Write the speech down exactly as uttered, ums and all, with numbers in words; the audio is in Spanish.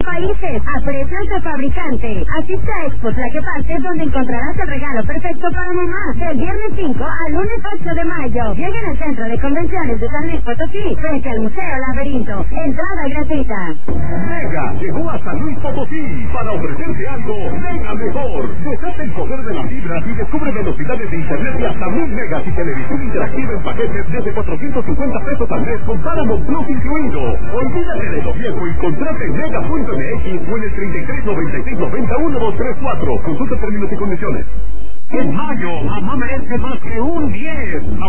países a precios de fabricante. Asiste a Expo Tlaquepaque, donde encontrarás el regalo perfecto para mamá. Del viernes cinco al lunes ocho de mayo. Llega en el Centro de Convenciones de San Luis Potosí, frente al Museo Laberinto. Entrada gratuita. Mega llegó a San Luis Potosí para ofrecerte algo mega mejor. Desata el poder de la fibra y descubre velocidades de internet de hasta mil megas y televisión interactiva en paquetes desde cuatrocientos cincuenta pesos al mes con Paramount Plus incluido. Olvídate de lo viejo y contrate en mega punto m x o en el treinta y tres noventa y seis noventa uno dos tres cuatro. Consulta términos y condiciones. En mayo, mamá merece más que un diez.